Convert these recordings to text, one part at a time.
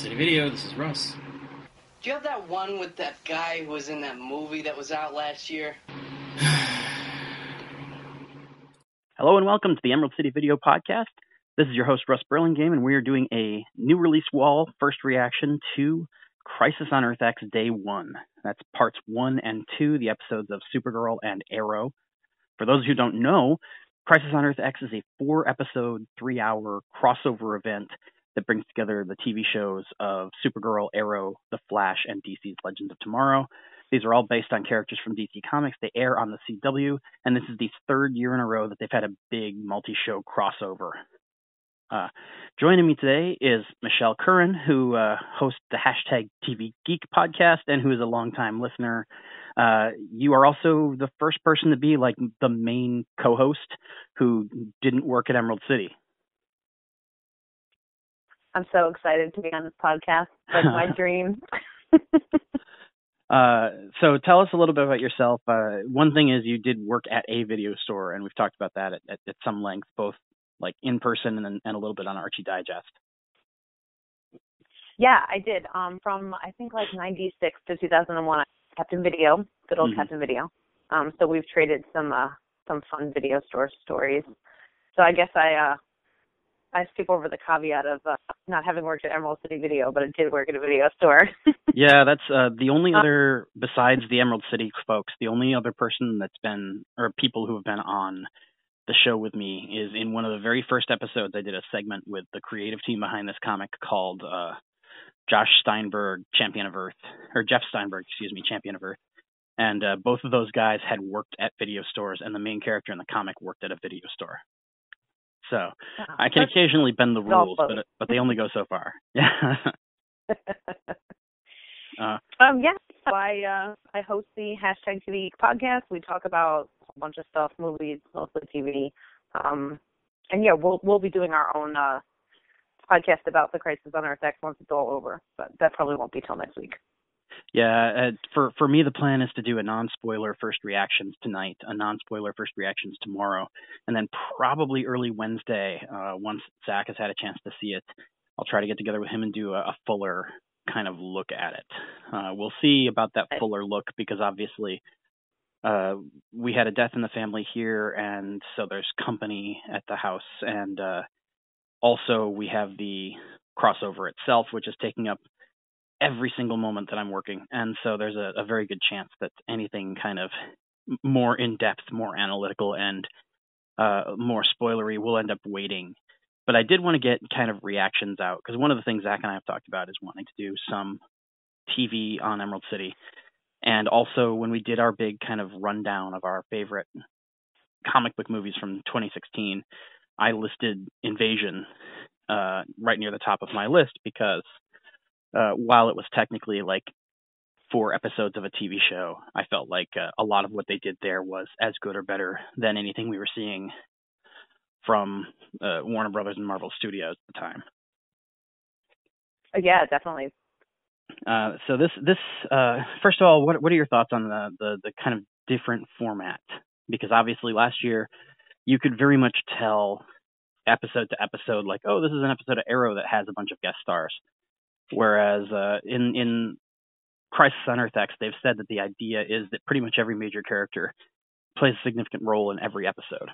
City Video, this is Russ. Do you have that one with that guy who was in that movie that was out last year? Hello and welcome to the Emerald City Video Podcast. This is your host, Russ Burlingame, and we are doing a new release wall first reaction to Crisis on Earth X Day 1. That's parts 1 and 2, the episodes of Supergirl and Arrow. For those who don't know, Crisis on Earth X is a 4-episode, 3-hour crossover event that brings together the TV shows of Supergirl, Arrow, The Flash, and DC's Legends of Tomorrow. These are all based on characters from DC Comics. They air on the CW, and this is the third year in a row that they've had a big multi-show crossover. Joining me today is Michelle Curran, who hosts the Hashtag TV Geek podcast and who is a longtime listener. You are also the first person to be like the main co-host who didn't work at Emerald City. I'm so excited to be on this podcast. That's my dream. So tell us a little bit about yourself. One thing is you did work at a video store, and we've talked about that at some length, both like in person and a little bit on Archie Digest. Yeah, I did. From I think like 96 to 2001, Captain Video, good old Captain Video. So we've traded some fun video store stories. So I guess I skip over the caveat of not having worked at Emerald City Video, but I did work at a video store. Yeah, that's the only other, besides the Emerald City folks, the only other person that's been, or people who have been on the show with me is in one of the very first episodes. I did a segment with the creative team behind this comic called Josh Steinberg, Champion of Earth, or Jeff Steinberg, Champion of Earth. And both of those guys had worked at video stores, and the main character in the comic worked at a video store. So I can occasionally bend the rules, but they only go so far. Yeah. So I host the Hashtag TV podcast. We talk about a bunch of stuff, movies, mostly TV. And yeah, we'll be doing our own podcast about the Crisis on Earth X once it's all over, but that probably won't be till next week. Yeah, for me, the plan is to do a non-spoiler first reactions tonight, a non-spoiler first reactions tomorrow, and then probably early Wednesday, once Zach has had a chance to see it, I'll try to get together with him and do a fuller kind of look at it. We'll see about that fuller look because obviously we had a death in the family here, and so there's company at the house, and also we have the crossover itself, which is taking up every single moment that I'm working. And so there's a very good chance that anything kind of more in-depth, more analytical, and more spoilery will end up waiting. But I did want to get kind of reactions out, because one of the things Zach and I have talked about is wanting to do some TV on Emerald City. And also when we did our big kind of rundown of our favorite comic book movies from 2016, I listed Invasion right near the top of my list because while it was technically like 4 episodes of a TV show, I felt like a lot of what they did there was as good or better than anything we were seeing from Warner Brothers and Marvel Studios at the time. Yeah, definitely. So this first of all, what are your thoughts on the kind of different format? Because obviously last year you could very much tell episode to episode, like, oh, this is an episode of Arrow that has a bunch of guest stars. Whereas in Crisis on Earth X, they've said that the idea is that pretty much every major character plays a significant role in every episode.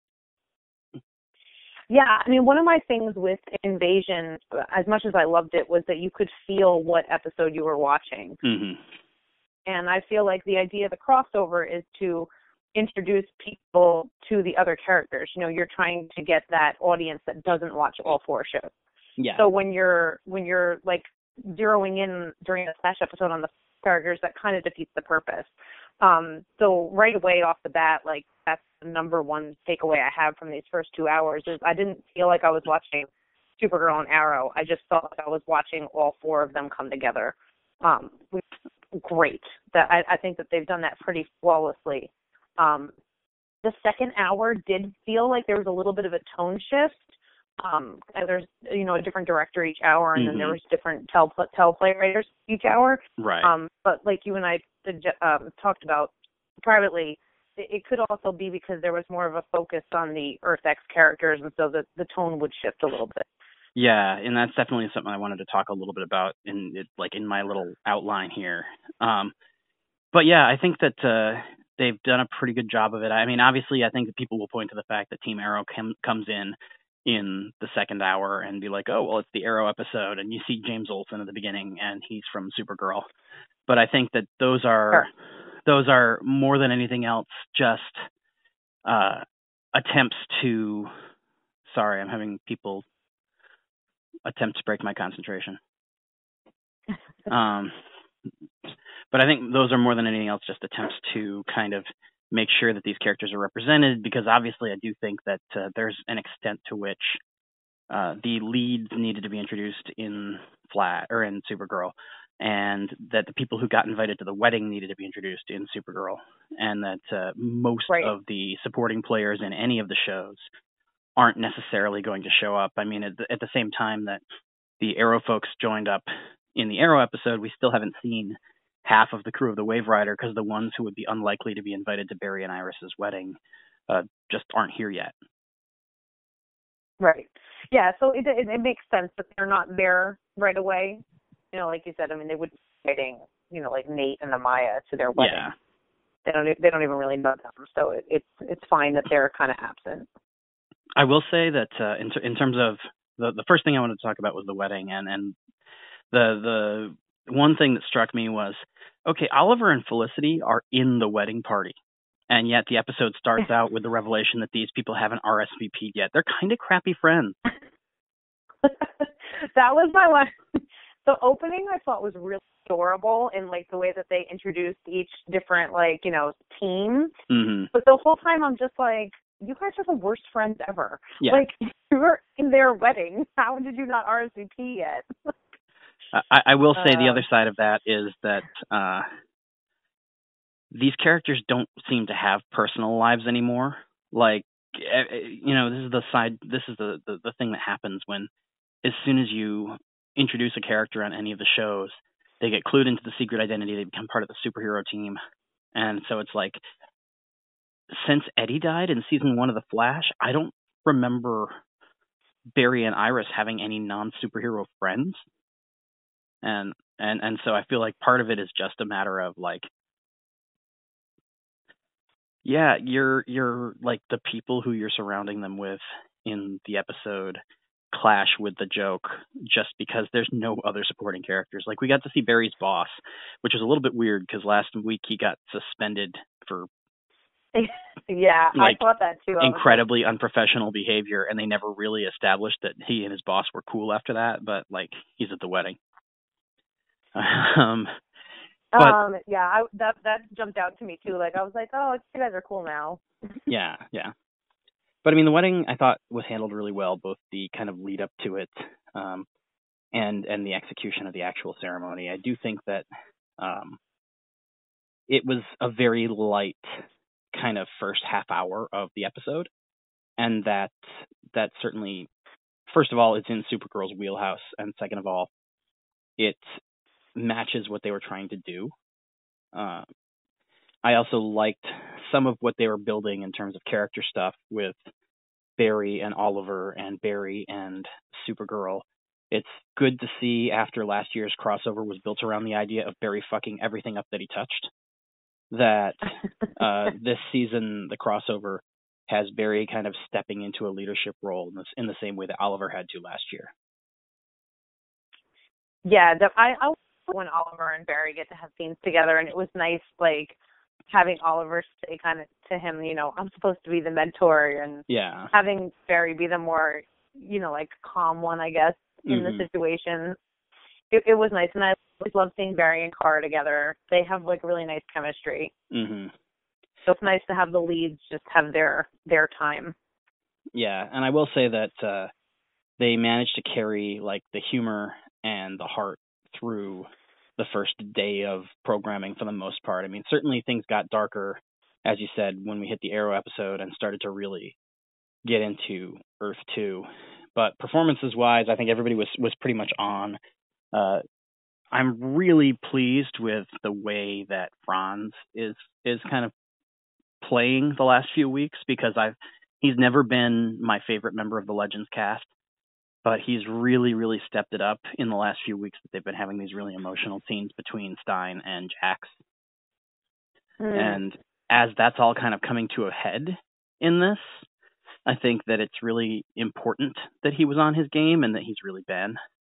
Yeah, I mean, one of my things with Invasion, as much as I loved it, was that you could feel what episode you were watching. Mm-hmm. And I feel like the idea of the crossover is to introduce people to the other characters. You know, you're trying to get that audience that doesn't watch all 4 shows. Yeah. So when you're like zeroing in during a Flash episode on the characters, that kind of defeats the purpose. So right away off the bat, like that's the number one takeaway I have from these first 2 hours is I didn't feel like I was watching Supergirl and Arrow. I just felt like I was watching all 4 of them come together. Great. I think that they've done that pretty flawlessly. The second hour did feel like there was a little bit of a tone shift. There's, a different director each hour, and then there was different teleplay writers each hour. Right. But like you and I talked about privately, it could also be because there was more of a focus on the Earth X characters, and so the tone would shift a little bit. Yeah, and that's definitely something I wanted to talk a little bit about in my little outline here. Um, but yeah, I think that they've done a pretty good job of it. I mean, obviously, I think that people will point to the fact that Team Arrow comes in the second hour and be like, oh, well, it's the Arrow episode, and you see James Olsen at the beginning, and he's from Supergirl. But I think that those are Sure. more than anything else just uh, attempts to. Sorry, I'm having people attempt to break my concentration. Um, but I think those are more than anything else just attempts to kind of make sure that these characters are represented, because obviously I do think that there's an extent to which the leads needed to be introduced in in Supergirl, and that the people who got invited to the wedding needed to be introduced in Supergirl, and that most Right. of the supporting players in any of the shows aren't necessarily going to show up. I mean, at the same time that the Arrow folks joined up in the Arrow episode, we still haven't seen half of the crew of the Wave Rider, because the ones who would be unlikely to be invited to Barry and Iris's wedding just aren't here yet. Right. Yeah, so it makes sense that they're not there right away. You know, like you said, I mean, they would be inviting, you know, like Nate and Amaya to their wedding. Yeah. They don't even really know them, so it's fine that they're kind of absent. I will say that in terms of the first thing I wanted to talk about was the wedding, and the one thing that struck me was, okay, Oliver and Felicity are in the wedding party, and yet the episode starts out with the revelation that these people haven't RSVP'd yet. They're kind of crappy friends. That was my one. The opening I thought was really adorable in like the way that they introduced each different like, you know, team. Mm-hmm. But the whole time I'm just like, you guys are the worst friends ever. Yeah. Like, you were in their wedding. How did you not RSVP yet? I will say the other side of that is that these characters don't seem to have personal lives anymore. Like, you know, this is the thing that happens when, as soon as you introduce a character on any of the shows, they get clued into the secret identity, they become part of the superhero team. And so it's like, since Eddie died in season 1 of The Flash, I don't remember Barry and Iris having any non-superhero friends. And so I feel like part of it is just a matter of like, yeah, you're like, the people who you're surrounding them with in the episode clash with the joke just because there's no other supporting characters. Like, we got to see Barry's boss, which was a little bit weird because last week he got suspended for yeah, like, I thought that too. Incredibly unprofessional behavior, and they never really established that he and his boss were cool after that, but like, he's at the wedding. Yeah, that jumped out to me too. Like, I was like, oh, you guys are cool now. yeah. But I mean, the wedding I thought was handled really well, both the kind of lead up to it, and the execution of the actual ceremony. I do think that it was a very light kind of first half hour of the episode, and that certainly, first of all, it's in Supergirl's wheelhouse, and second of all, it matches what they were trying to do. I also liked some of what they were building in terms of character stuff with Barry and Oliver and Barry and Supergirl. It's good to see, after last year's crossover was built around the idea of Barry fucking everything up that he touched, that this season the crossover has Barry kind of stepping into a leadership role in the same way that Oliver had to last year. Yeah, I when Oliver and Barry get to have scenes together, and it was nice, like, having Oliver say kind of to him, you know, I'm supposed to be the mentor, and having Barry be the more, you know, like, calm one, I guess, in the situation. It was nice, and I always love seeing Barry and Kara together. They have, like, really nice chemistry. Mm-hmm. So it's nice to have the leads just have their time. Yeah, and I will say that they managed to carry, like, the humor and the heart through the first day of programming for the most part. I mean, certainly things got darker, as you said, when we hit the Arrow episode and started to really get into Earth 2. But performances-wise, I think everybody was pretty much on. I'm really pleased with the way that Franz is kind of playing the last few weeks, because he's never been my favorite member of the Legends cast. but he's really, really stepped it up in the last few weeks that they've been having these really emotional scenes between Stein and Jax. And as that's all kind of coming to a head in this, I think that it's really important that he was on his game and that he's really been.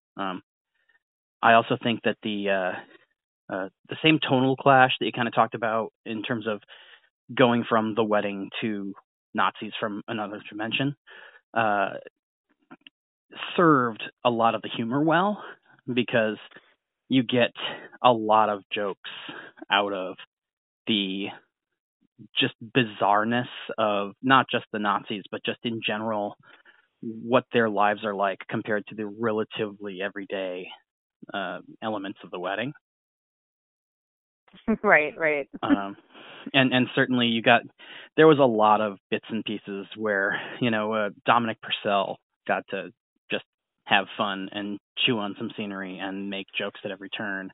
I also think that the same tonal clash that you kind of talked about in terms of going from the wedding to Nazis from another dimension served a lot of the humor well, because you get a lot of jokes out of the just bizarreness of not just the Nazis, but just in general what their lives are like compared to the relatively everyday elements of the wedding. Right. And certainly there was a lot of bits and pieces where, Dominic Purcell got to just have fun and chew on some scenery and make jokes at every turn.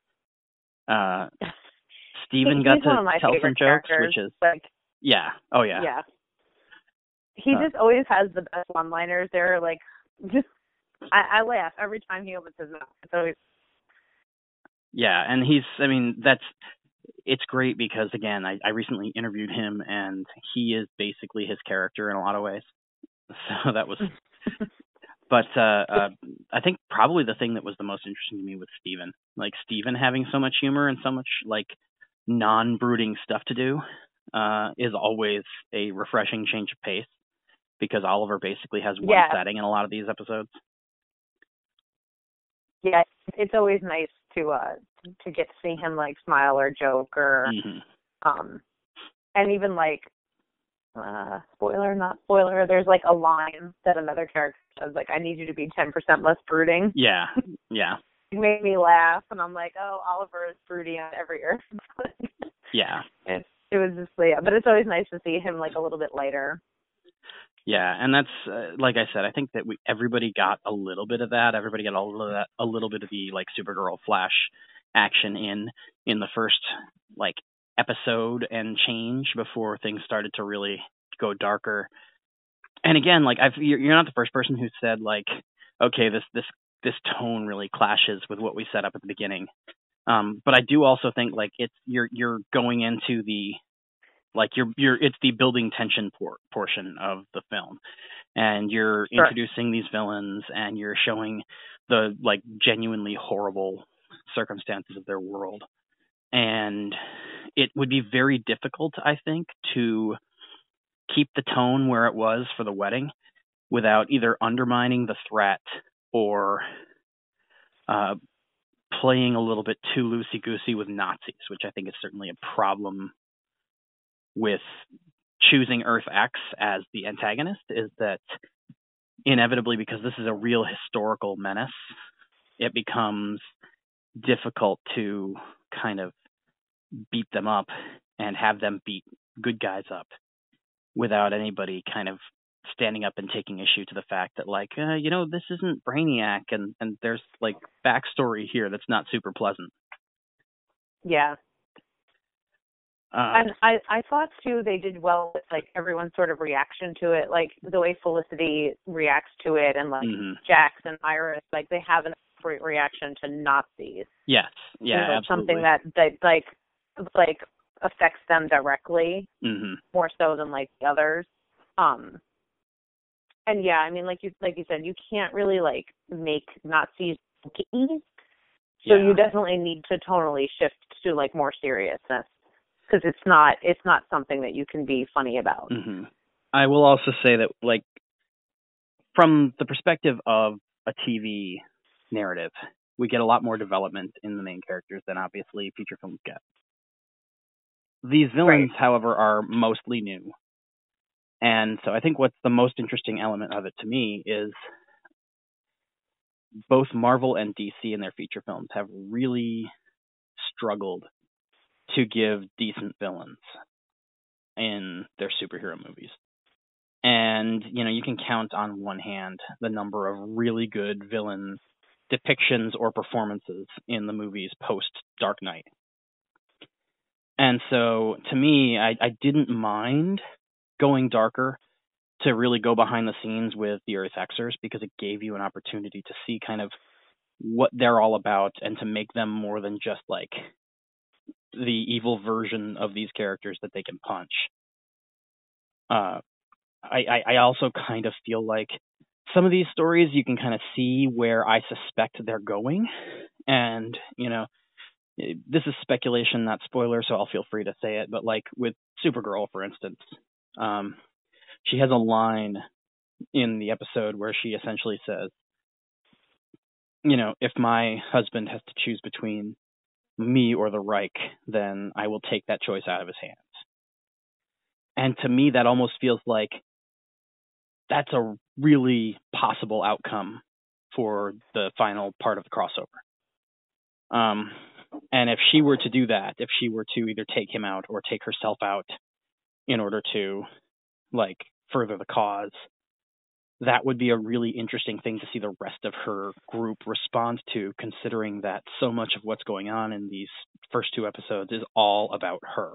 Steven got to tell some jokes, which is yeah. Oh yeah. Yeah. He just always has the best one-liners. They're like, I laugh every time he opens his mouth. It's always. Yeah, and it's great because, again, I recently interviewed him, and he is basically his character in a lot of ways. So that was, but I think probably the thing that was the most interesting to me was Steven. Like, Steven having so much humor and so much, like, non-brooding stuff to do is always a refreshing change of pace, because Oliver basically has one setting in a lot of these episodes. Yeah, it's always nice to get to see him like smile or joke or and even like spoiler, not spoiler, there's like a line that another character says, like, I need you to be 10% less brooding. Yeah. It made me laugh, and I'm like, oh, Oliver is broody on every earth. Yeah. It was just, but it's always nice to see him like a little bit lighter. Yeah, and that's like I said, I think that everybody got a little bit of that. Everybody got a little bit of the like Supergirl Flash action in the first like episode and change before things started to really go darker. And again, like you're not the first person who said like, okay, this tone really clashes with what we set up at the beginning. But I do also think like you're going into the like it's the building tension portion of the film, and you're introducing these villains, and you're showing the like genuinely horrible circumstances of their world. And it would be very difficult, I think, to keep the tone where it was for the wedding without either undermining the threat or playing a little bit too loosey-goosey with Nazis, which I think is certainly a problem with choosing Earth X as the antagonist, is that inevitably, because this is a real historical menace, it becomes difficult to kind of beat them up and have them beat good guys up without anybody kind of standing up and taking issue to the fact that like, this isn't Brainiac, and there's like backstory here that's not super pleasant. Yeah. And I thought too they did well with like everyone's sort of reaction to it, like the way Felicity reacts to it, and like Jax and Iris, like they have an appropriate reaction to Nazis. Yes, yeah, absolutely. Something that like affects them directly, more so than like the others. And yeah, I mean, like you said, you can't really like make Nazis jokey, so you definitely need to tonally shift to like more seriousness. Because it's not something that you can be funny about. I will also say that, like, from the perspective of a TV narrative, we get a lot more development in the main characters than obviously feature films get. These villains, however, are mostly new. And so I think what's the most interesting element of it to me is both Marvel and DC in their feature films have really struggled to give decent villains in their superhero movies. And, you can count on one hand the number of really good villain depictions or performances in the movies post Dark Knight. And so, to me, I didn't mind going darker to to really go behind the scenes with the Earth Xers because it gave you an opportunity to see kind of what they're all about and to make them more than just like the evil version of these characters that they can punch. I also kind of feel like some of these stories you can kind of see where I suspect they're going. And, this is speculation, not spoiler, so I'll feel free to say it. But like with Supergirl, for instance, she has a line in the episode where she essentially says, if my husband has to choose between me or the Reich, then I will take that choice out of his hands. And to me, that almost feels like that's a really possible outcome for the final part of the crossover. And if she were to do that, if she were to either take him out or take herself out in order to, like, further the cause, that would be a really interesting thing to see the rest of her group respond to, considering that so much of what's going on in these first 2 episodes is all about her.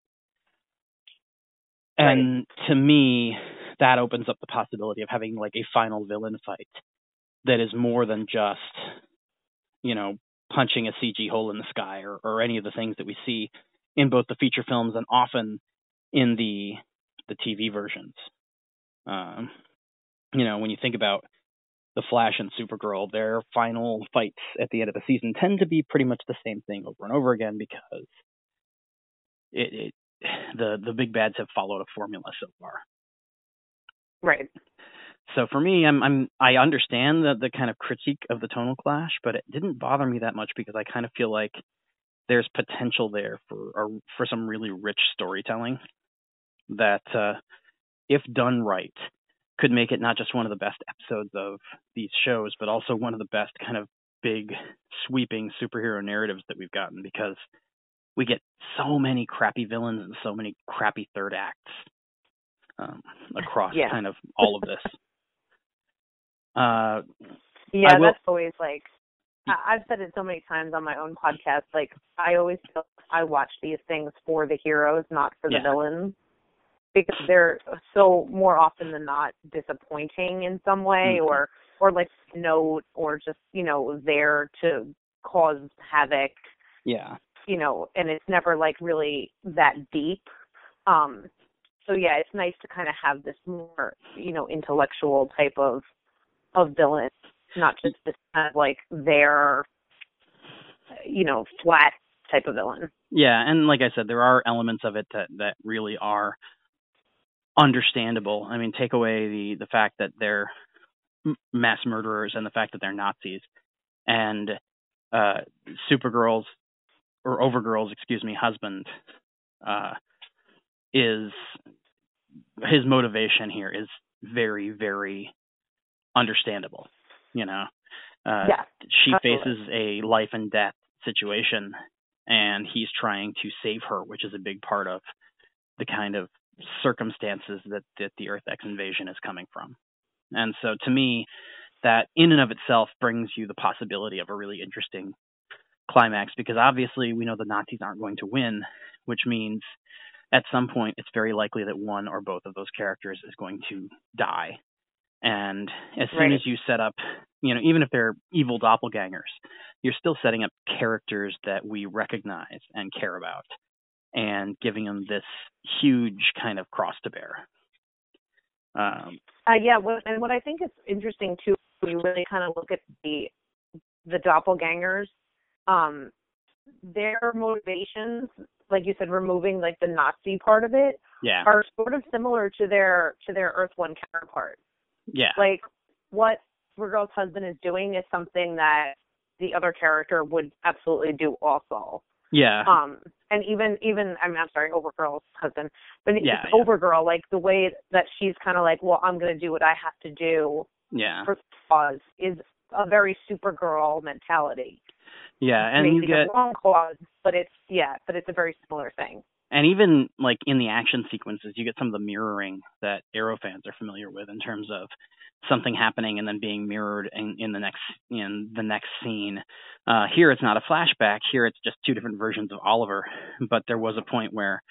Right. And to me, that opens up the possibility of having like a final villain fight that is more than just, punching a CG hole in the sky or any of the things that we see in both the feature films and often in the TV versions. When you think about the Flash and Supergirl, their final fights at the end of the season tend to be pretty much the same thing over and over again because the big bads have followed a formula so far. Right. So for me, I understand the kind of critique of the tonal clash, but it didn't bother me that much because I kind of feel like there's potential there for some really rich storytelling that, if done right, could make it not just one of the best episodes of these shows, but also one of the best kind of big, sweeping superhero narratives that we've gotten, because we get so many crappy villains and so many crappy third acts across kind of all of this. That's always like, I've said it so many times on my own podcast, like I always feel I watch these things for the heroes, not for the villains, because they're so more often than not disappointing in some way, or like note, or just, there to cause havoc. Yeah. And it's never like really that deep. So it's nice to kind of have this more, intellectual type of villain, not just this kind of like their, flat type of villain. Yeah, and like I said, there are elements of it that really are understandable. I mean, take away the fact that they're mass murderers and the fact that they're Nazis, and Supergirl's or Overgirl's, husband is, his motivation here is very, very understandable. She faces a life and death situation, and he's trying to save her, which is a big part of the kind of circumstances that the Earth X invasion is coming from. And so to me, that in and of itself brings you the possibility of a really interesting climax, because obviously we know the Nazis aren't going to win, which means at some point it's very likely that one or both of those characters is going to die. And as soon as you set up, even if they're evil doppelgangers, you're still setting up characters that we recognize and care about, and giving them this huge kind of cross to bear. And what I think is interesting too, when you really kind of look at the doppelgangers, their motivations, like you said, removing like the Nazi part of it, are sort of similar to their Earth One counterpart. Yeah. Like what Supergirl's husband is doing is something that the other character would absolutely do also. Yeah. And even Overgirl's husband, but Overgirl, like the way that she's kind of like, well, I'm going to do what I have to do for the cause, is a very Supergirl mentality. Yeah, and maybe you get the wrong cause, but it's a very similar thing. And even like in the action sequences, you get some of the mirroring that Arrow fans are familiar with in terms of something happening and then being mirrored in the next scene. Here it's not a flashback. Here it's just 2 different versions of Oliver. But there was a point where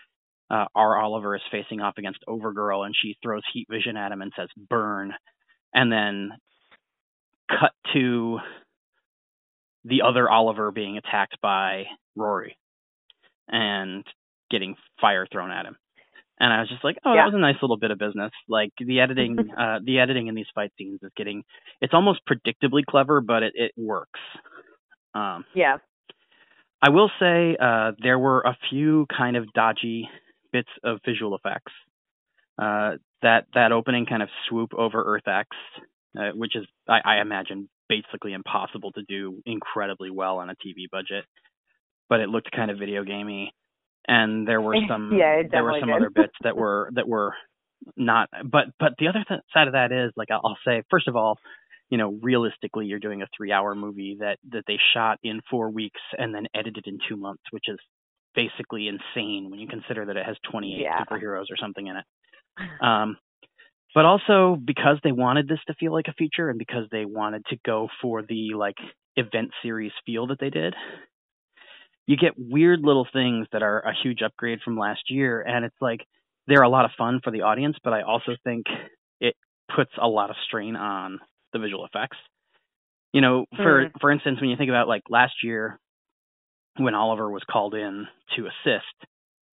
our Oliver is facing off against Overgirl, and she throws heat vision at him and says burn, and then cut to the other Oliver being attacked by Rory and getting fire thrown at him. And I was just like, oh, that was a nice little bit of business. Like the editing in these fight scenes is it's almost predictably clever, but it works. Yeah. I will say there were a few kind of dodgy bits of visual effects. That opening kind of swoop over Earth X, which is, I imagine, basically impossible to do incredibly well on a TV budget, but it looked kind of video gamey, and there were some other bits that were not. But the other side of that is, like, I'll say, first of all, realistically, you're doing a 3-hour movie that they shot in 4 weeks and then edited in 2 months, which is basically insane when you consider that it has 28 superheroes or something in it. But also because they wanted this to feel like a feature and because they wanted to go for the like event series feel that they did, you get weird little things that are a huge upgrade from last year. And it's like, they're a lot of fun for the audience, but I also think it puts a lot of strain on the visual effects. For instance, when you think about like last year when Oliver was called in to assist,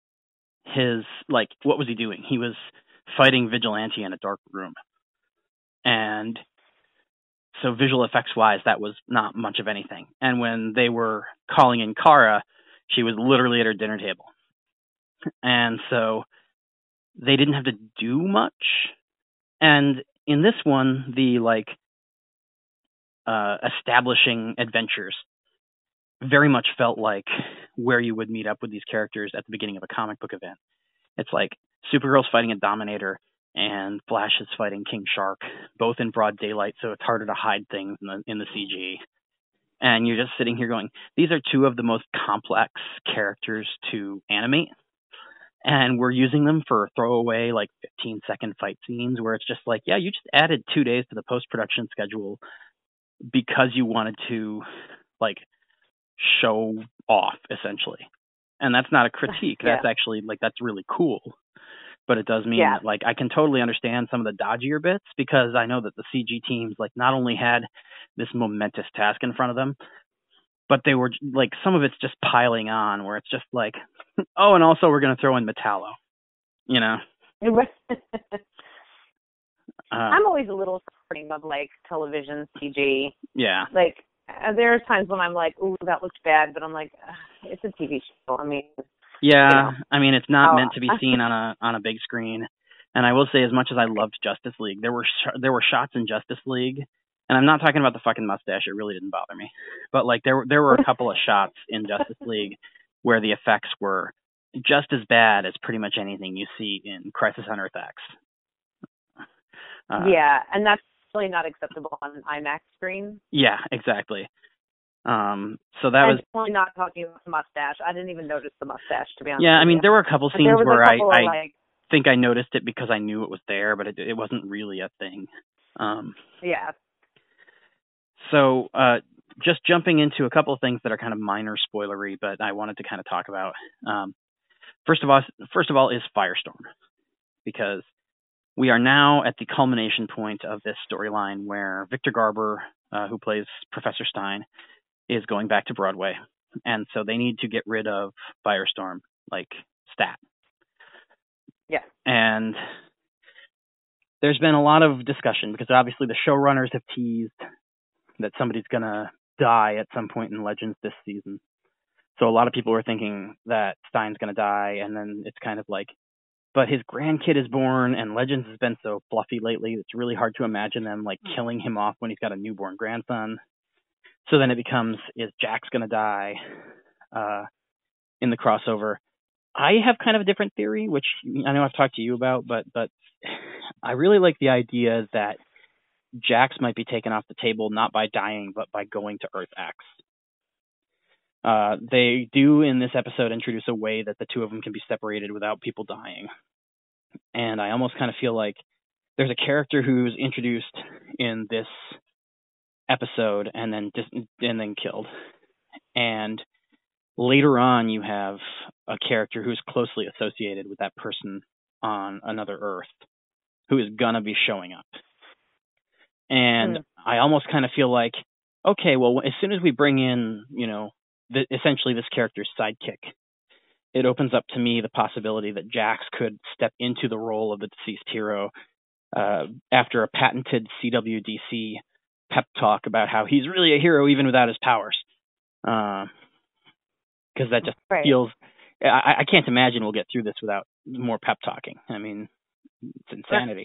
what was he doing? He was fighting Vigilante in a dark room. And so visual effects wise, that was not much of anything. And when they were calling in Kara, she was literally at her dinner table. And so they didn't have to do much. And in this one, the establishing adventures very much felt like where you would meet up with these characters at the beginning of a comic book event. It's like Supergirl's fighting a Dominator and Flash is fighting King Shark, both in broad daylight, so it's harder to hide things in the CG. And you're just sitting here going, these are two of the most complex characters to animate, and we're using them for throwaway 15-second fight scenes where it's just like, yeah, you just added 2 days to the post-production schedule because you wanted to show off, essentially. And that's not a critique. That's actually that's really cool. But it does mean that I can totally understand some of the dodgier bits, because I know that the CG teams not only had this momentous task in front of them, but they were some of it's just piling on, where it's just oh, and also we're going to throw in Metallo, I'm always a little supporting of television CG. Yeah. There are times when I'm like, ooh, that looks bad, but I'm like, it's a TV show. I mean, yeah, I mean, it's not meant to be seen on a big screen. And I will say, as much as I loved Justice League, there were shots in Justice League, and I'm not talking about the fucking mustache. It really didn't bother me, but there were a couple of shots in Justice League where the effects were just as bad as pretty much anything you see in Crisis on Earth X. And that's really not acceptable on an IMAX screen. Yeah, exactly. So that was definitely not talking about the mustache. I didn't even notice the mustache, to be honest. Yeah, I mean, there were a couple scenes where I think I noticed it because I knew it was there, but it wasn't really a thing. Yeah. So just jumping into a couple of things that are kind of minor spoilery, but I wanted to kind of talk about. First of all is Firestorm, because we are now at the culmination point of this storyline where Victor Garber, who plays Professor Stein, is going back to Broadway. And so they need to get rid of Firestorm, stat. Yeah. And there's been a lot of discussion, because obviously the showrunners have teased that somebody's going to die at some point in Legends this season. So a lot of people are thinking that Stein's going to die, and then it's kind of but his grandkid is born, and Legends has been so fluffy lately, it's really hard to imagine them killing him off when he's got a newborn grandson. So then it becomes, is Jax going to die in the crossover? I have kind of a different theory, which I know I've talked to you about, but I really like the idea that Jax might be taken off the table, not by dying, but by going to Earth X. They do in this episode introduce a way that the two of them can be separated without people dying. And I almost kind of feel like there's a character who's introduced in this episode and then killed. And later on you have a character who's closely associated with that person on another Earth who is gonna be showing up. And I almost kind of feel like, okay, well, as soon as we bring in, essentially this character's sidekick, it opens up to me the possibility that Jax could step into the role of the deceased hero after a patented CWDC pep talk about how he's really a hero even without his powers. Because that just feels... I can't imagine we'll get through this without more pep talking. I mean, it's insanity.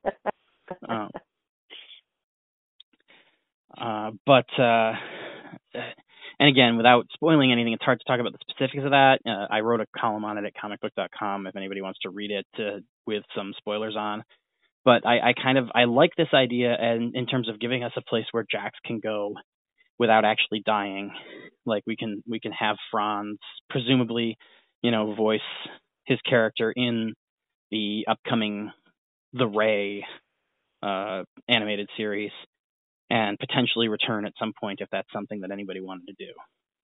And again, without spoiling anything, it's hard to talk about the specifics of that. I wrote a column on it at comicbook.com if anybody wants to read it with some spoilers on. But I like this idea, and in terms of giving us a place where Jax can go without actually dying. Like we can have Franz presumably, voice his character in the upcoming The Ray animated series, and potentially return at some point if that's something that anybody wanted to do.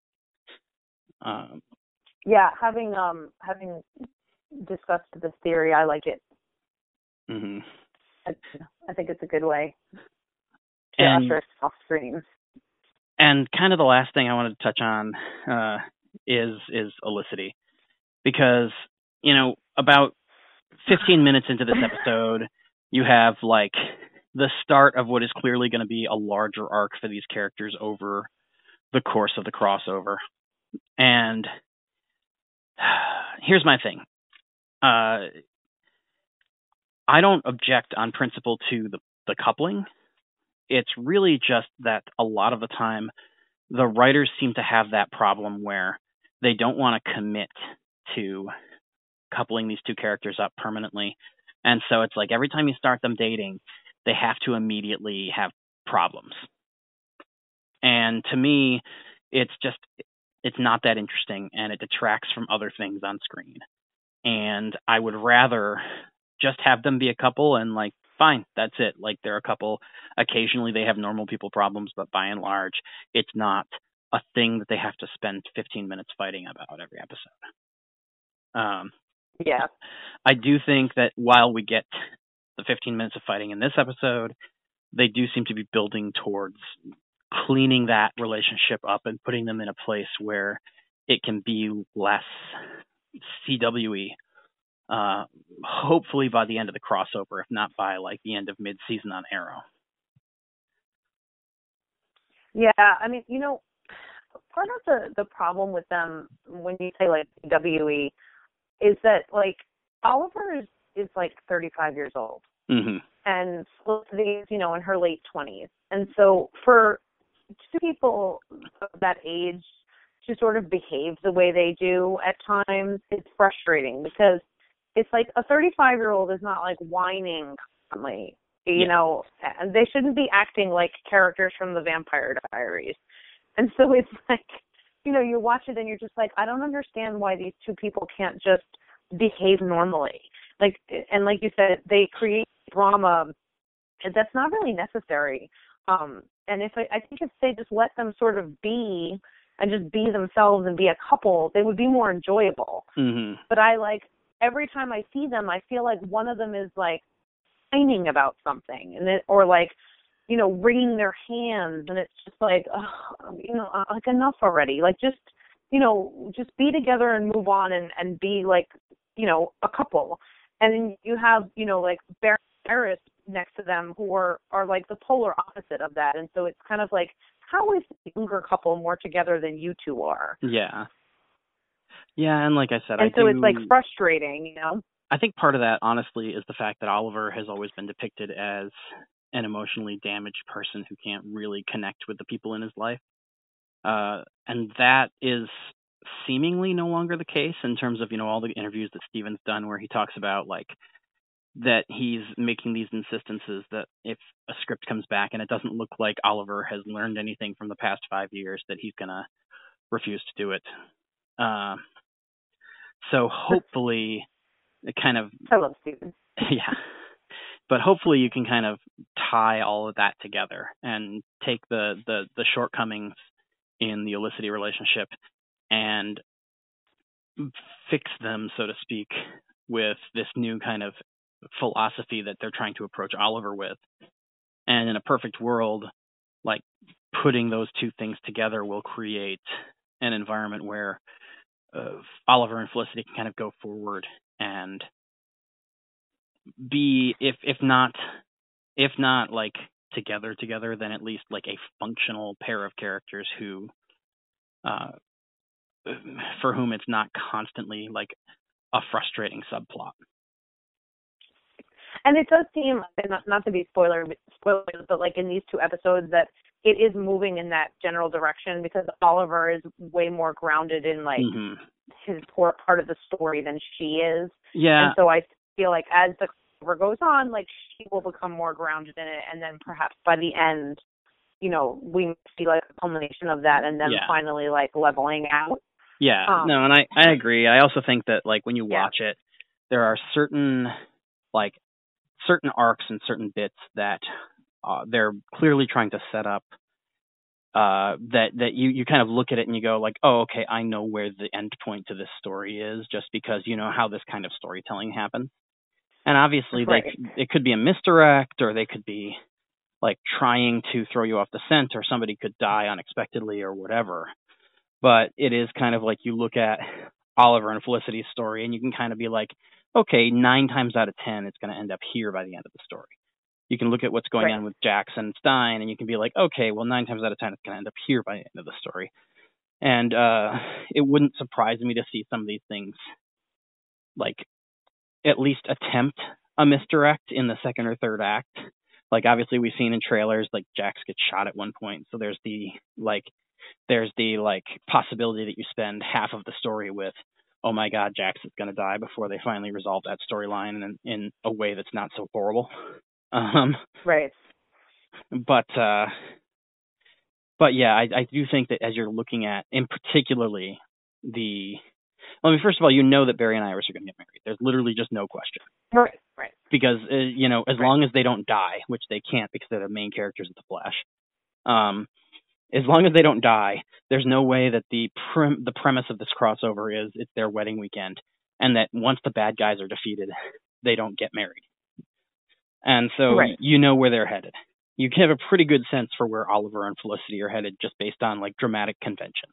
Having discussed this theory, I like it. Mm-hmm. I think it's a good way to usher us off screen. And kind of the last thing I wanted to touch on is Olicity, because about 15 minutes into this episode, you have like the start of what is clearly going to be a larger arc for these characters over the course of the crossover. And here's my thing. I don't object on principle to the coupling. It's really just that a lot of the time the writers seem to have that problem where they don't want to commit to coupling these two characters up permanently. And so it's like every time you start them dating, they have to immediately have problems. And to me, it's not that interesting, and it detracts from other things on screen. And I would rather just have them be a couple and like, fine, that's it. Like they're a couple. Occasionally they have normal people problems, but by and large, it's not a thing that they have to spend 15 minutes fighting about every episode. I do think that while we get the 15 minutes of fighting in this episode, they do seem to be building towards cleaning that relationship up and putting them in a place where it can be less CWE. Hopefully by the end of the crossover, if not by like the end of mid-season on Arrow. Yeah, I mean, part of the problem with them when you say like CWE is that like Oliver is like 35 years old, and Felicity is in her late 20s, and so for two people of that age to sort of behave the way they do at times, it's frustrating because it's like a 35-year-old is not like whining constantly, and they shouldn't be acting like characters from the Vampire Diaries. And so it's like, you watch it and you're just like, I don't understand why these two people can't just behave normally. Like, and like you said, they create drama that's not really necessary. And I think if they just let them sort of be and just be themselves and be a couple, they would be more enjoyable. But every time I see them, I feel like one of them is like whining about something, or like, wringing their hands, and it's just like, like enough already. Like just be together and move on and be like, a couple. And then you have, like Baron and Eris next to them who are like the polar opposite of that. And so it's kind of like, how is the younger couple more together than you two are? Yeah. Yeah, and like I said, it's like frustrating, I think part of that, honestly, is the fact that Oliver has always been depicted as an emotionally damaged person who can't really connect with the people in his life. And that is seemingly no longer the case in terms of, all the interviews that Steven's done where he talks about, like, that he's making these insistences that if a script comes back and it doesn't look like Oliver has learned anything from the past 5 years, that he's going to refuse to do it. So hopefully it kind of... I love Steven. Yeah. But hopefully you can kind of tie all of that together and take the shortcomings in the Olicity relationship and fix them, so to speak, with this new kind of philosophy that they're trying to approach Oliver with. And in a perfect world, like putting those two things together will create an environment where Oliver and Felicity can kind of go forward and be, if not like together, then at least like a functional pair of characters who, for whom it's not constantly like a frustrating subplot. And it does seem, not to be spoilers, but like in these two episodes, that it is moving in that general direction, because Oliver is way more grounded in like his part of the story than she is. Yeah. And so I feel like as the cover goes on, like she will become more grounded in it, and then perhaps by the end, you know, we see like a culmination of that, and then finally like leveling out. Yeah. No, and I agree. I also think that like when you watch it, there are certain arcs and certain bits that they're clearly trying to set up, that you kind of look at it and you go like, oh, okay, I know where the end point to this story is, just because you know how this kind of storytelling happens. And obviously, like, it could be a misdirect, or they could be like trying to throw you off the scent, or somebody could die unexpectedly or whatever. But it is kind of like you look at Oliver and Felicity's story and you can kind of be like, okay, 9 times out of 10, it's going to end up here by the end of the story. You can look at what's going on with Jackson and Stein, and you can be like, okay, well, 9 times out of 10, it's going to end up here by the end of the story. And it wouldn't surprise me to see some of these things, like, at least attempt a misdirect in the second or third act. Like, obviously, we've seen in trailers, like, Jax gets shot at one point, so there's the possibility that you spend half of the story with, oh my God, Jax is going to die, before they finally resolve that storyline in a way that's not so horrible. But yeah, I do think that as you're looking at, in particularly first of all, you know that Barry and Iris are going to get married. There's literally just no question. Right. Because, as long as they don't die, which they can't because they're the main characters of The Flash, as long as they don't die, there's no way that the premise of this crossover is it's their wedding weekend, and that once the bad guys are defeated, they don't get married. And so you know where they're headed. You can have a pretty good sense for where Oliver and Felicity are headed just based on like dramatic conventions.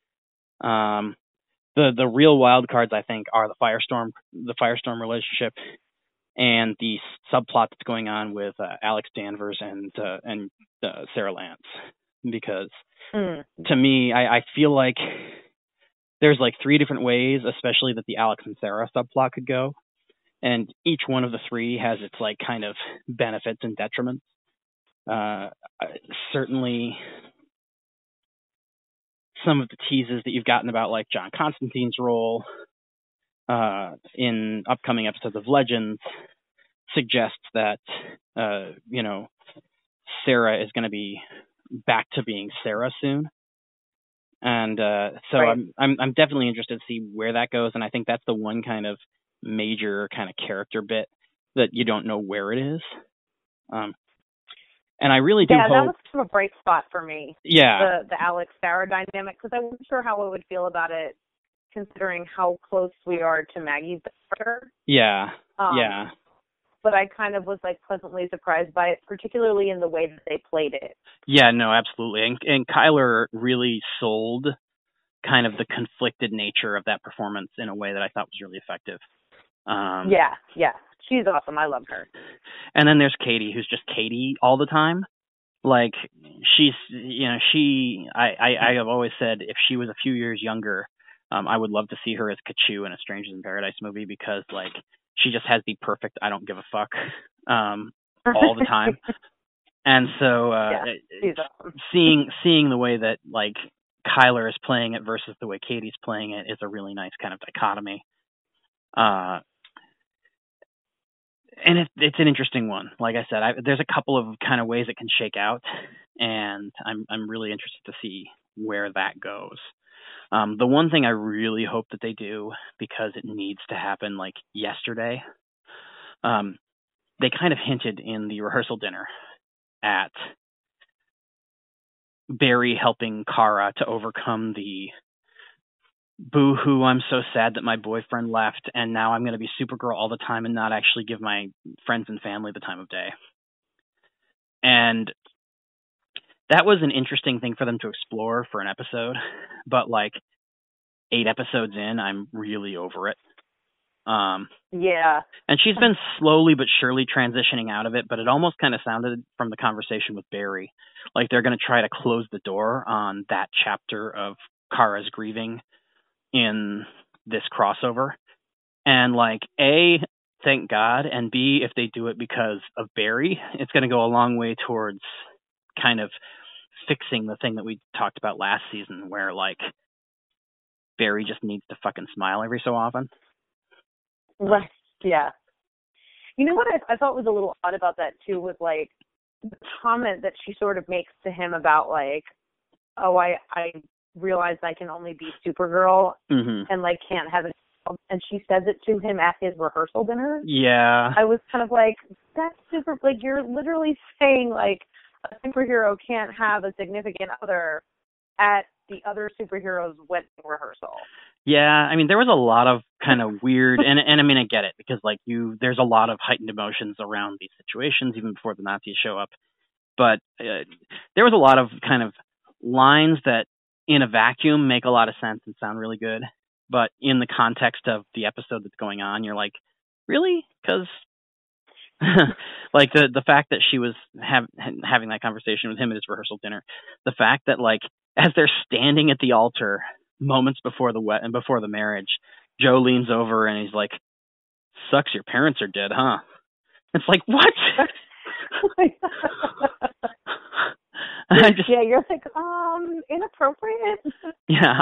The real wild cards, I think, are the Firestorm relationship, and the subplot that's going on with Alex Danvers and Sarah Lance. Because to me, I feel like there's like 3 different ways, especially that the Alex and Sarah subplot could go. And each one of the 3 has its like kind of benefits and detriments. Certainly some of the teases that you've gotten about like John Constantine's role in upcoming episodes of Legends suggests that, Sarah is going to be back to being Sarah soon. And so I'm definitely interested to see where that goes. And I think that's the one kind of major kind of character bit that you don't know where it is. And I really do hope... that was kind of a bright spot for me. Yeah. The Alex-Sarah dynamic, because I wasn't sure how I would feel about it, considering how close we are to Maggie's daughter. Yeah. But I kind of was like pleasantly surprised by it, particularly in the way that they played it. Yeah, no, absolutely. And Kyler really sold kind of the conflicted nature of that performance in a way that I thought was really effective. Yeah. She's awesome. I love her. And then there's Katie, who's just Katie all the time. Like, she's, I have always said if she was a few years younger, I would love to see her as Kachu in a Strangers in Paradise movie, because, like, she just has the perfect I don't give a fuck all the time. And so she's awesome. seeing the way that, like, Kyler is playing it versus the way Katie's playing it is a really nice kind of dichotomy. And it's an interesting one. Like I said, there's a couple of kind of ways it can shake out, and I'm really interested to see where that goes. The one thing I really hope that they do, because it needs to happen like yesterday, they kind of hinted in the rehearsal dinner at Barry helping Kara to overcome the boo-hoo, I'm so sad that my boyfriend left, and now I'm going to be Supergirl all the time and not actually give my friends and family the time of day. And that was an interesting thing for them to explore for an episode, but like 8 episodes in, I'm really over it. Yeah. And she's been slowly but surely transitioning out of it, but it almost kind of sounded from the conversation with Barry like they're going to try to close the door on that chapter of Kara's grieving in this crossover. And like, A, thank God, and B, if they do it because of Barry, it's going to go a long way towards kind of fixing the thing that we talked about last season where like Barry just needs to fucking smile every so often. Right. Yeah. You know what I thought was a little odd about that too was like the comment that she sort of makes to him about like, oh, I realized I can only be Supergirl and like can't have it. And she says it to him at his rehearsal dinner. Yeah. I was kind of like, that's super, like you're literally saying like a superhero can't have a significant other at the other superhero's wedding rehearsal. Yeah, I mean, there was a lot of kind of weird, and I mean, I get it, because, like, there's a lot of heightened emotions around these situations, even before the Nazis show up, but there was a lot of kind of lines that, in a vacuum, make a lot of sense and sound really good, but in the context of the episode that's going on, you're like, really? Because, like, the fact that she was having that conversation with him at his rehearsal dinner, the fact that, like, as they're standing at the altar moments before the marriage, Joe leans over and he's like, "Sucks your parents are dead, huh?" It's like, what? Yeah, you're like, inappropriate. Yeah.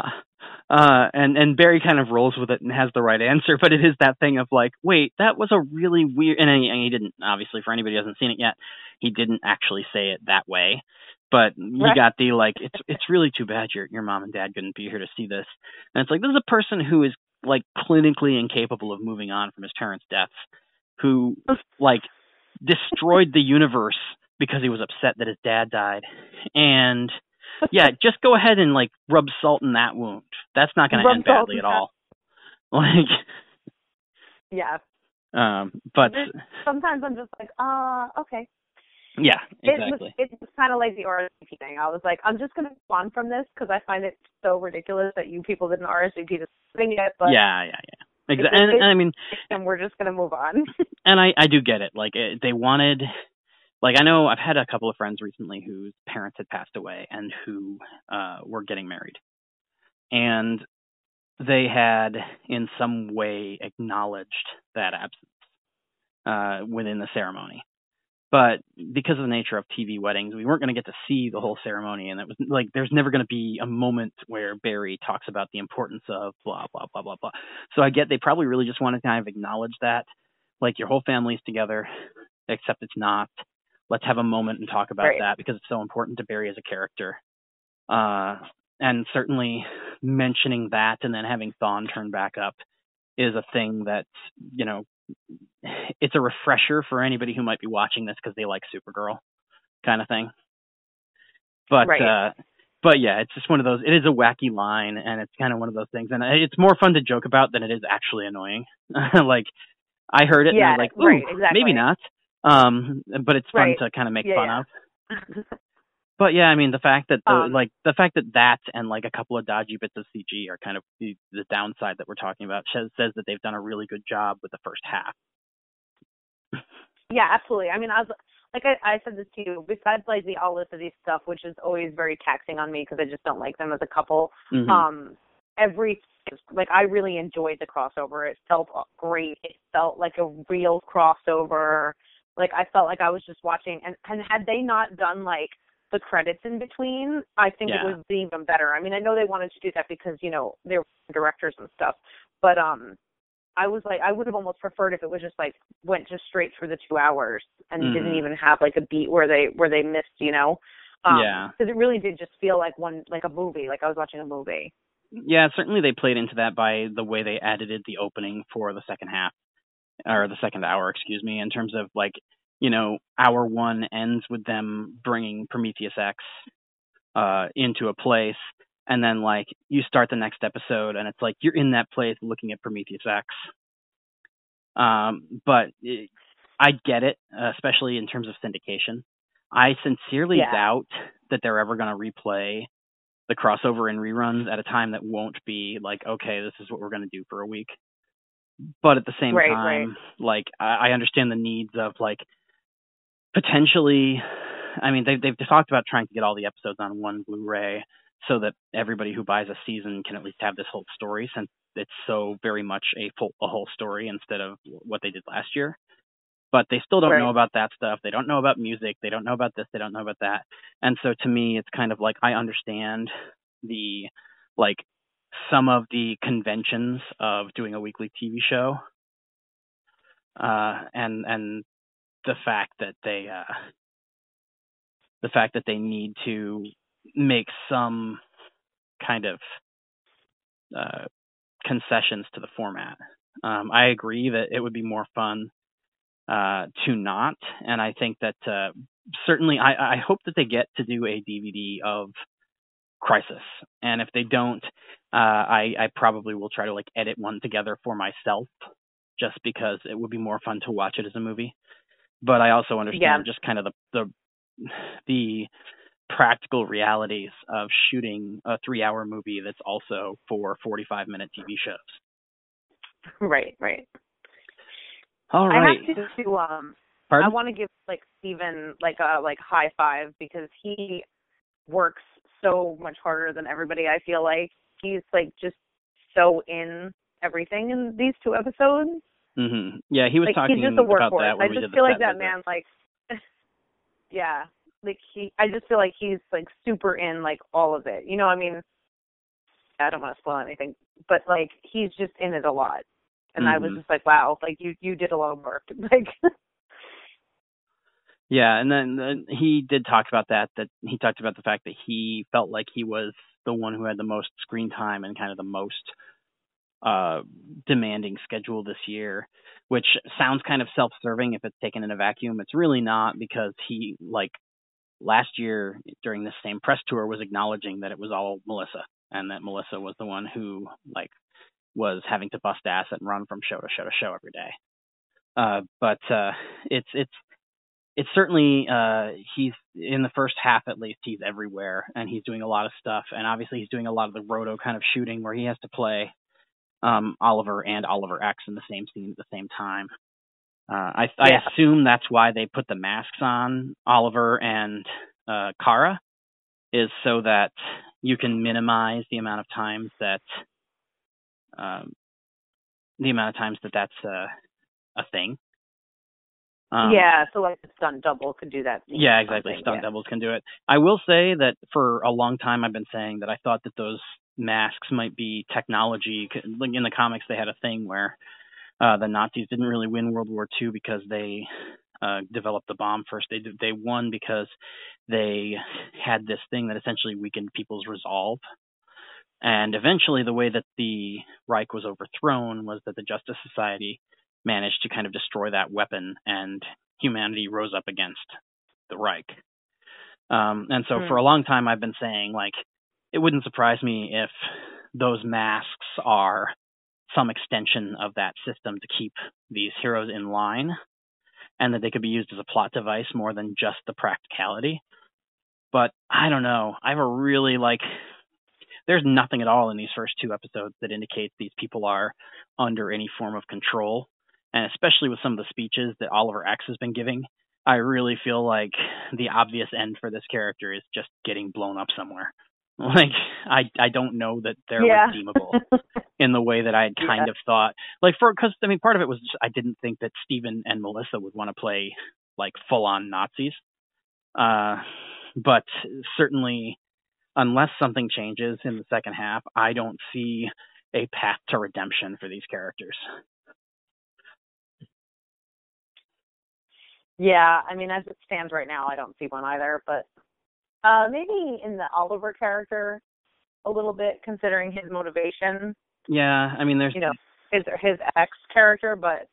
And Barry kind of rolls with it and has the right answer, but it is that thing of like, wait, that was a really weird, and he didn't, obviously, for anybody who hasn't seen it yet, he didn't actually say it that way. But he got the, like, it's really too bad your mom and dad couldn't be here to see this. And it's like, this is a person who is, like, clinically incapable of moving on from his parents' deaths, who, like, destroyed the universe because he was upset that his dad died. And, yeah, just go ahead and, like, rub salt in that wound. That's not going to end badly at all. Like, yeah. But sometimes I'm just like, okay. Yeah, exactly. It was kind of like the RSVP thing. I was like, I'm just going to move on from this because I find it so ridiculous that you people didn't RSVP this thing yet. But yeah. Exactly. And I mean, and we're just going to move on. And I do get it. Like, they wanted, like, I know I've had a couple of friends recently whose parents had passed away and who were getting married. And they had in some way acknowledged that absence within the ceremony. But because of the nature of TV weddings, we weren't going to get to see the whole ceremony. And it was like, there's never going to be a moment where Barry talks about the importance of blah, blah, blah, blah, blah. So I get they probably really just wanted to kind of acknowledge that, like, your whole family's together, except it's not. Let's have a moment and talk about that because it's so important to Barry as a character. And certainly mentioning that and then having Thawne turn back up is a thing that's, you know, it's a refresher for anybody who might be watching this because they like Supergirl kind of thing. But but yeah, it's just one of those, it is a wacky line and it's kind of one of those things. And it's more fun to joke about than it is actually annoying. Like, I heard it and I was like, ooh, maybe not. But it's fun to kind of make fun of. But yeah, I mean, the fact that that and like a couple of dodgy bits of CG are kind of the downside that we're talking about says that they've done a really good job with the first half. Yeah, absolutely. I mean, I said this to you, besides like the all Felicity stuff, which is always very taxing on me because I just don't like them as a couple. I really enjoyed the crossover. It felt great. It felt like a real crossover. Like, I felt like I was just watching, and had they not done like the credits in between, I think it would be even better. I mean, I know they wanted to do that because, you know, they were directors and stuff, but I was like, I would have almost preferred if it was just like went just straight through the 2 hours and didn't even have like a beat where they missed, you know. Because it really did just feel like a movie, like I was watching a movie. Yeah, certainly they played into that by the way they edited the opening for the second half, or the second hour, excuse me, in terms of like, you know, hour one ends with them bringing Prometheus X into a place, and then like you start the next episode and it's like you're in that place looking at Prometheus X. But I get it, especially in terms of syndication. I sincerely doubt that they're ever going to replay the crossover and reruns at a time that won't be like, okay, this is what we're going to do for a week. But at the same time, like I understand the needs of like potentially. I mean, they've talked about trying to get all the episodes on one Blu-ray so that everybody who buys a season can at least have this whole story, since it's so very much a whole story instead of what they did last year. But they still don't know about that stuff. They don't know about music. They don't know about this. They don't know about that. And so to me, it's kind of like I understand the like some of the conventions of doing a weekly TV show, and the fact that they need to make some kind of concessions to the format. I agree that it would be more fun to not, and I think that certainly I hope that they get to do a DVD of Crisis, and if they don't, I probably will try to like edit one together for myself, just because it would be more fun to watch it as a movie. But I also understand just kind of the practical realities of shooting a 3-hour movie that's also for 45-minute TV shows. Right. All right. I have to Pardon? I want to give like Steven like a high five, because he works so much harder than everybody. I feel like he's like just so in everything in these 2 episodes. Mm-hmm. Yeah, he was like, talking he's just a about workhorse. that. I just feel like that man, like, yeah, like I just feel like he's like super in like all of it. You know, I mean, I don't want to spoil anything, but like he's just in it a lot, and I was just like, wow, like you did a lot of work, like. Yeah, and then he did talk about that he talked about the fact that he felt like he was the one who had the most screen time and kind of the most demanding schedule this year, which sounds kind of self-serving if it's taken in a vacuum. It's really not, because he, like, last year during this same press tour, was acknowledging that it was all Melissa, and that Melissa was the one who, like, was having to bust ass and run from show to show to show every day. But it's certainly, he's in the first half, at least, he's everywhere, and he's doing a lot of stuff. And obviously he's doing a lot of the roto kind of shooting where he has to play Oliver and Oliver X in the same scene at the same time. I assume that's why they put the masks on Oliver and Kara, is so that you can minimize the amount of times that that's a thing. So like the stunt double could do that. Yeah, exactly. Stunt doubles can do it. I will say that for a long time I've been saying that I thought that those masks might be technology. In the comics, they had a thing where the Nazis didn't really win World War II because they developed the bomb first. They won because they had this thing that essentially weakened people's resolve. And eventually the way that the Reich was overthrown was that the Justice Society managed to kind of destroy that weapon, and humanity rose up against the Reich. And so for a long time I've been saying, like, it wouldn't surprise me if those masks are some extension of that system to keep these heroes in line, and that they could be used as a plot device more than just the practicality. But I don't know. I have a really, like, there's nothing at all in these first 2 episodes that indicates these people are under any form of control. And especially with some of the speeches that Oliver X has been giving, I really feel like the obvious end for this character is just getting blown up somewhere. Like, I don't know that they're redeemable in the way that I had kind of thought. Like, because, I mean, part of it was just, I didn't think that Steven and Melissa would want to play, like, full-on Nazis. But certainly, unless something changes in the second half, I don't see a path to redemption for these characters. Yeah, I mean, as it stands right now, I don't see one either, but maybe in the Oliver character a little bit, considering his motivation. Yeah, I mean, there's... You know, his ex character, but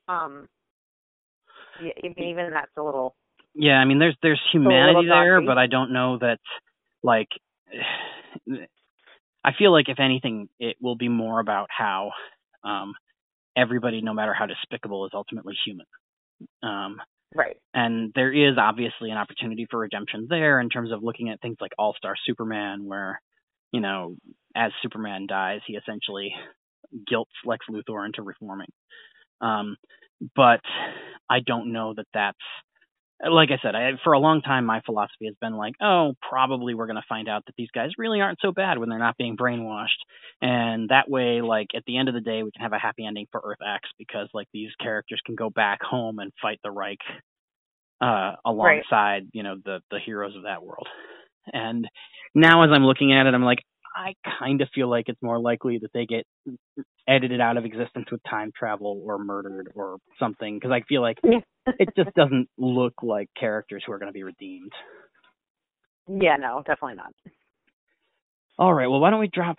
even that's a little... Yeah, I mean, there's humanity there, but I don't know that, like... I feel like if anything, it will be more about how everybody, no matter how despicable, is ultimately human. Right. And there is obviously an opportunity for redemption there in terms of looking at things like All-Star Superman, where, as Superman dies, he essentially guilts Lex Luthor into reforming. But I don't know that that's, like I said, for a long time, my philosophy has been like, oh, probably we're going to find out that these guys really aren't so bad when they're not being brainwashed. And that way, like, at the end of the day, we can have a happy ending for Earth X because, like, these characters can go back home and fight the Reich alongside, the heroes of that world. And now as I'm looking at it, I'm like, I kind of feel like it's more likely that they get edited out of existence with time travel or murdered or something, because I feel like it just doesn't look like characters who are going to be redeemed. Yeah, no, definitely not. All right, well, why don't we draw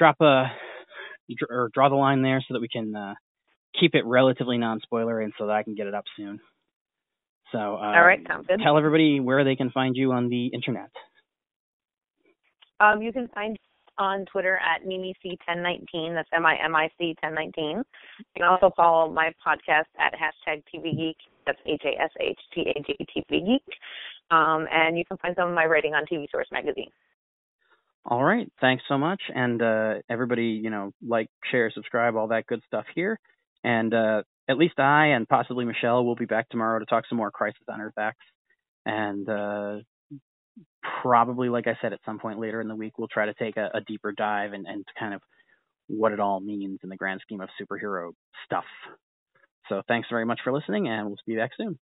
the line there so that we can keep it relatively non-spoilery and so that I can get it up soon. So, all right, sounds good. Tell everybody where they can find you on the internet. You can find on Twitter at MimiC1019. That's MIMIC1019. You can also follow my podcast at #TVGeek. That's HASHTAGTVGeek. And you can find some of my writing on TV Source Magazine. All right. Thanks so much. And everybody, like, share, subscribe, all that good stuff here. And at least I and possibly Michelle will be back tomorrow to talk some more Crisis on Earth X. And probably, like I said, at some point later in the week, we'll try to take a deeper dive and kind of what it all means in the grand scheme of superhero stuff. So thanks very much for listening, and we'll be back soon.